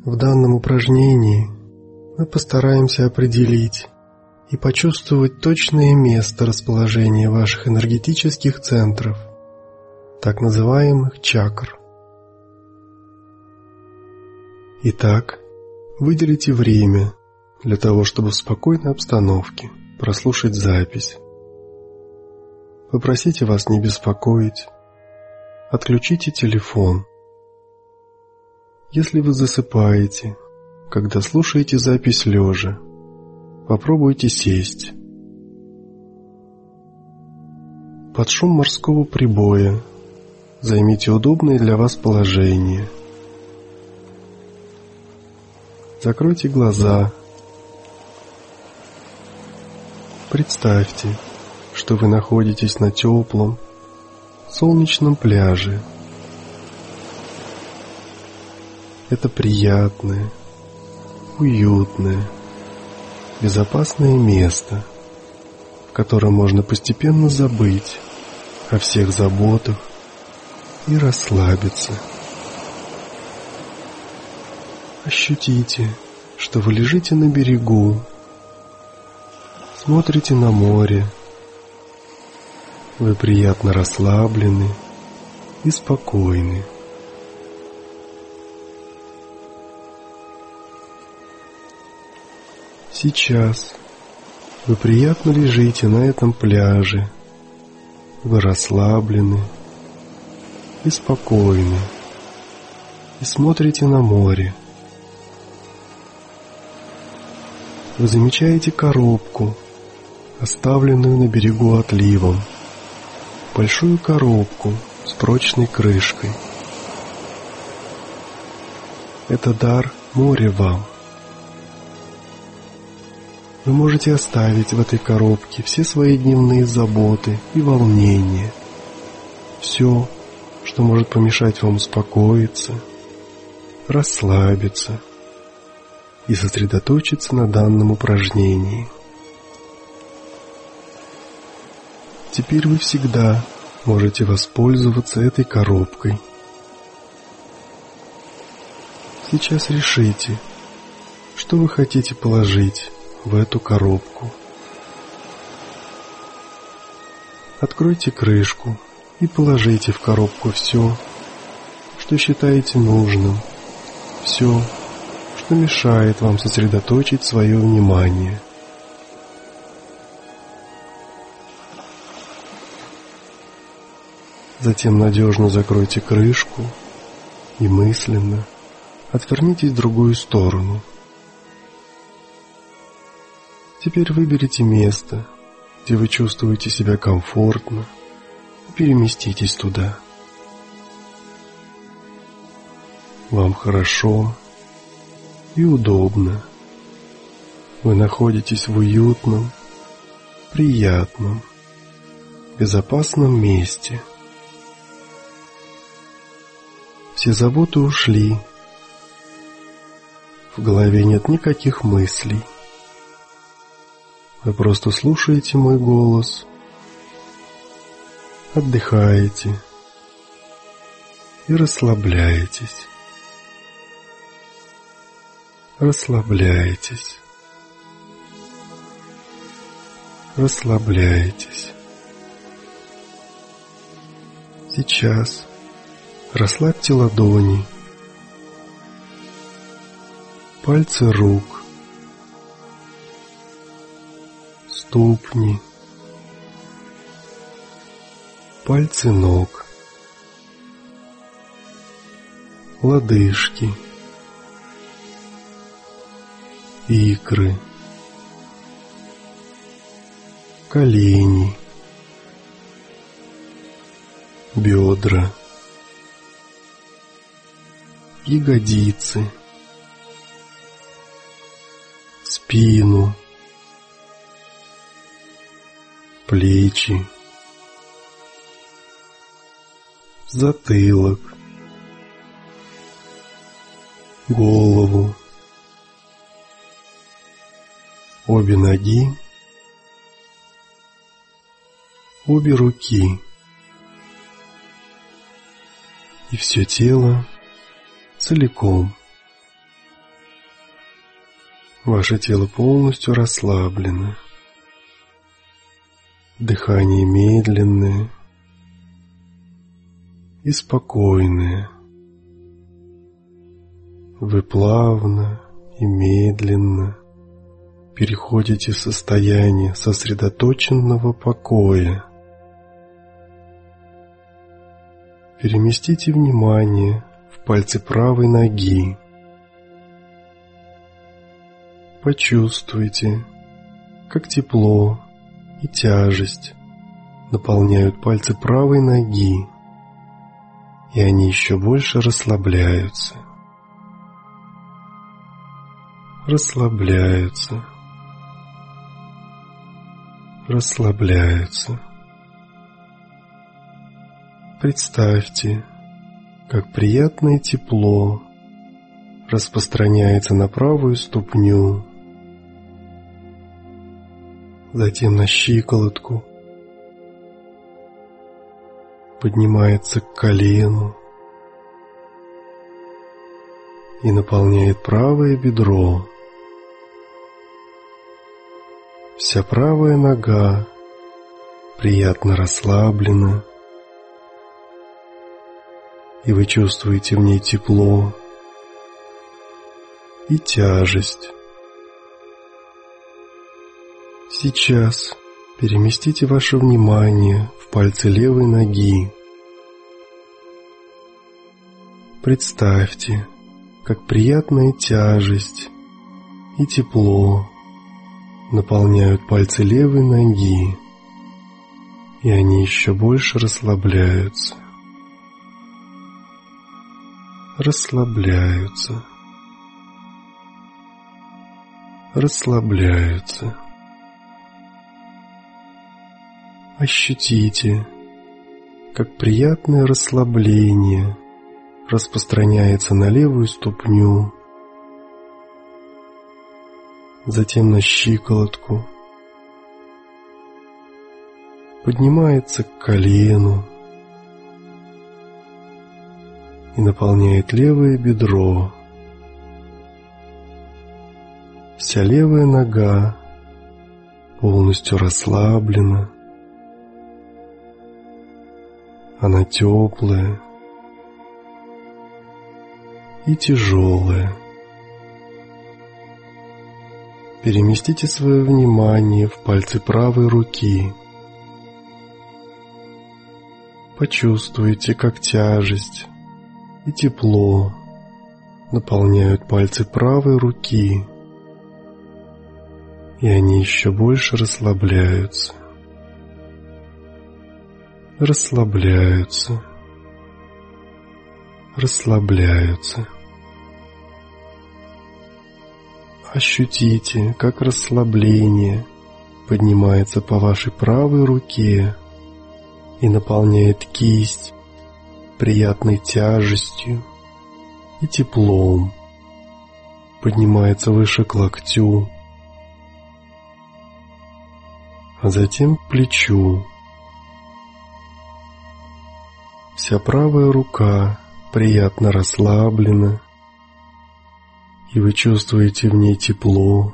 В данном упражнении мы постараемся определить и почувствовать точное место расположения ваших энергетических центров, так называемых чакр. Итак, выделите время для того, чтобы в спокойной обстановке прослушать запись. Попросите вас не беспокоить. Отключите телефон. Если вы засыпаете, когда слушаете запись лежа, попробуйте сесть. Под шум морского прибоя займите удобное для вас положение. Закройте глаза. Представьте, что вы находитесь на теплом, солнечном пляже. Это приятное, уютное, безопасное место, в котором можно постепенно забыть о всех заботах и расслабиться. Ощутите, что вы лежите на берегу, смотрите на море. Вы приятно расслаблены и спокойны. Сейчас вы приятно лежите на этом пляже. Вы расслаблены и спокойны и смотрите на море. Вы замечаете коробку, оставленную на берегу отливом. Большую коробку с прочной крышкой. Это дар моря вам. Вы можете оставить в этой коробке все свои дневные заботы и волнения, все, что может помешать вам успокоиться, расслабиться и сосредоточиться на данном упражнении. Теперь вы всегда можете воспользоваться этой коробкой. Сейчас решите, что вы хотите положить в эту коробку. Откройте крышку и положите в коробку все, что считаете нужным, все, что мешает вам сосредоточить свое внимание. Затем надежно закройте крышку и мысленно отвернитесь в другую сторону. Теперь выберите место, где вы чувствуете себя комфортно, и переместитесь туда. Вам хорошо и удобно. Вы находитесь в уютном, приятном, безопасном месте. Все заботы ушли. В голове нет никаких мыслей. Вы просто слушаете мой голос, отдыхаете и расслабляетесь. Расслабляетесь. Расслабляетесь. Сейчас расслабьте ладони, пальцы рук, ступни, пальцы ног, лодыжки, икры, колени, бедра, ягодицы, спину, плечи, затылок, голову, обе ноги, обе руки и все тело целиком. Ваше тело полностью расслаблено. Дыхание медленное и спокойное. Вы плавно и медленно переходите в состояние сосредоточенного покоя. Переместите внимание в пальцы правой ноги. Почувствуйте, как тепло и тяжесть наполняют пальцы правой ноги, и они еще больше расслабляются. Расслабляются. Расслабляются. Представьте, как приятное тепло распространяется на правую ступню, затем на щиколотку, поднимается к колену и наполняет правое бедро. Вся правая нога приятно расслаблена, и вы чувствуете в ней тепло и тяжесть. Сейчас переместите ваше внимание в пальцы левой ноги. Представьте, как приятная тяжесть и тепло наполняют пальцы левой ноги, и они еще больше расслабляются. Расслабляются. Расслабляются. Ощутите, как приятное расслабление распространяется на левую ступню, затем на щиколотку, поднимается к колену и наполняет левое бедро. Вся левая нога полностью расслаблена. Она теплая и тяжелая. Переместите свое внимание в пальцы правой руки. Почувствуйте, как тяжесть и тепло наполняют пальцы правой руки, и они еще больше расслабляются. Расслабляются. Расслабляются. Ощутите, как расслабление поднимается по вашей правой руке и наполняет кисть приятной тяжестью и теплом, поднимается выше к локтю, а затем к плечу. Вся правая рука приятно расслаблена, и вы чувствуете в ней тепло,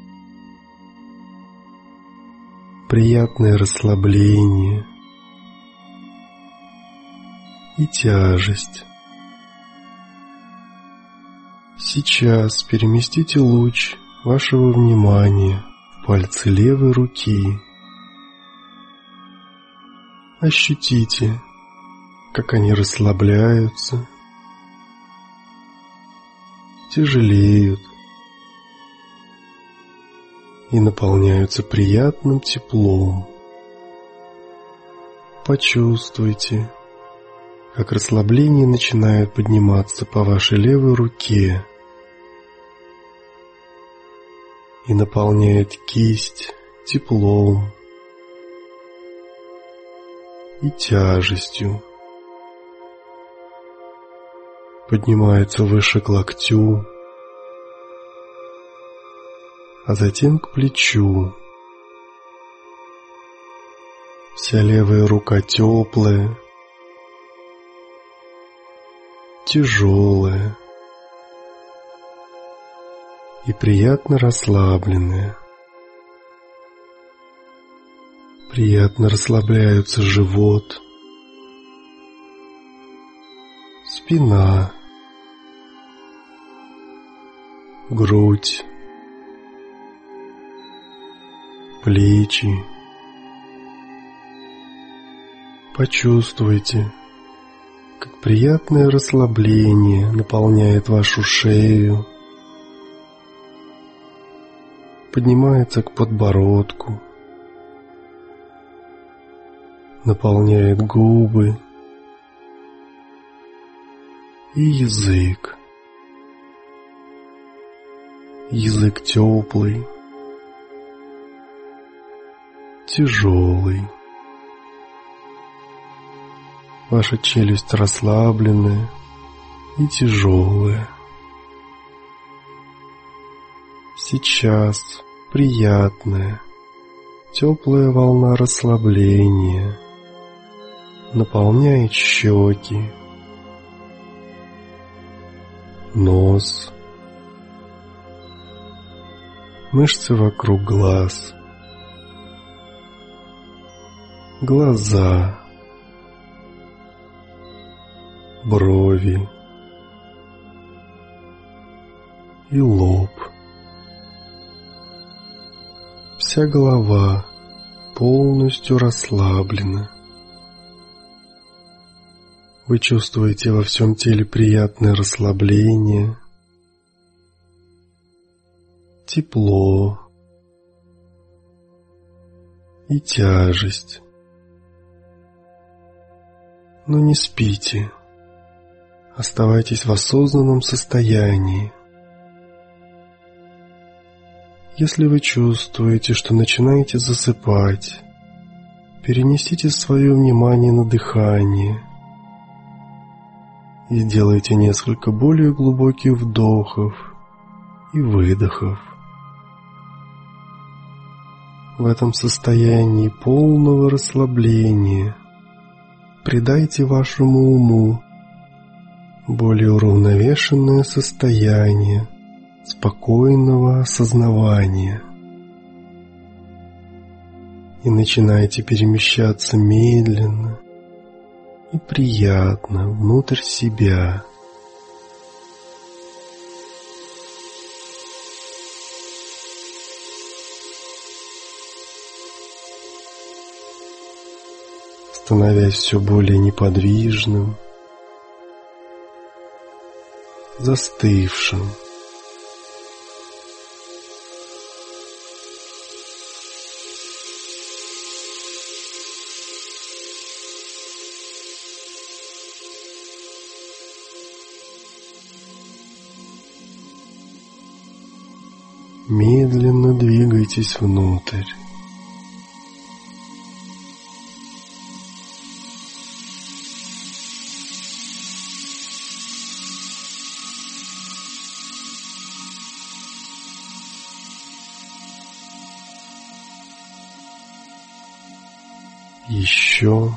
приятное расслабление и тяжесть. Сейчас переместите луч вашего внимания в пальцы левой руки. Ощутите, как они расслабляются, тяжелеют и наполняются приятным теплом. Почувствуйте, как расслабление начинает подниматься по вашей левой руке и наполняет кисть теплом и тяжестью. Поднимается выше к локтю, а затем к плечу. Вся левая рука теплая, тяжелая и приятно расслабленная. Приятно расслабляются живот, спина, грудь, плечи. Почувствуйте, как приятное расслабление наполняет вашу шею, поднимается к подбородку, наполняет губы и язык. Язык теплый, тяжелый. Ваша челюсть расслабленная и тяжелая. Сейчас приятная, теплая волна расслабления наполняет щеки, нос, мышцы вокруг глаз, глаза, брови и лоб. Вся голова полностью расслаблена. Вы чувствуете во всем теле приятное расслабление, тепло и тяжесть. Но не спите. Оставайтесь в осознанном состоянии. Если вы чувствуете, что начинаете засыпать, перенесите свое внимание на дыхание и сделайте несколько более глубоких вдохов и выдохов. В этом состоянии полного расслабления придайте вашему уму более уравновешенное состояние спокойного осознавания и начинайте перемещаться медленно и приятно внутрь себя. Становясь все более неподвижным, застывшим. Медленно двигайтесь внутрь. Еще.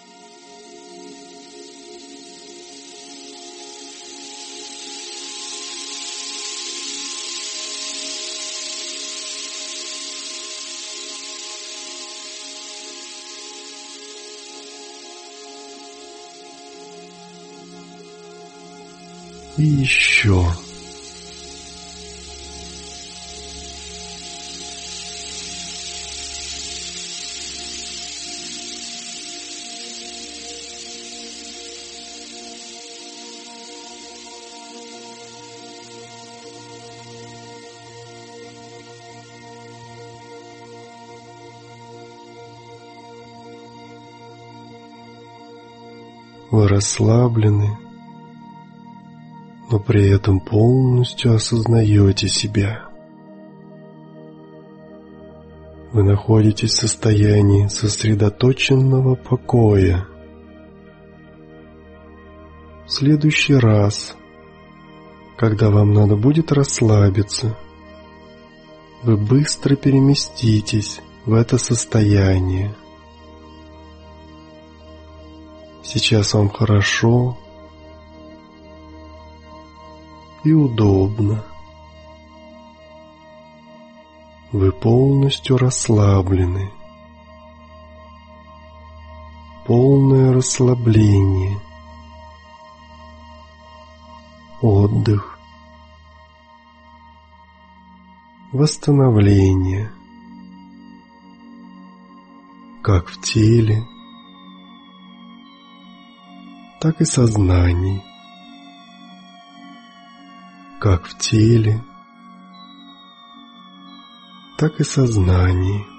И еще. Вы расслаблены, но при этом полностью осознаете себя. Вы находитесь в состоянии сосредоточенного покоя. В следующий раз, когда вам надо будет расслабиться, вы быстро переместитесь в это состояние. Сейчас вам хорошо и удобно. Вы полностью расслаблены. Полное расслабление. Отдых. Восстановление. Как в теле, так и сознании. Как в теле, так и сознании.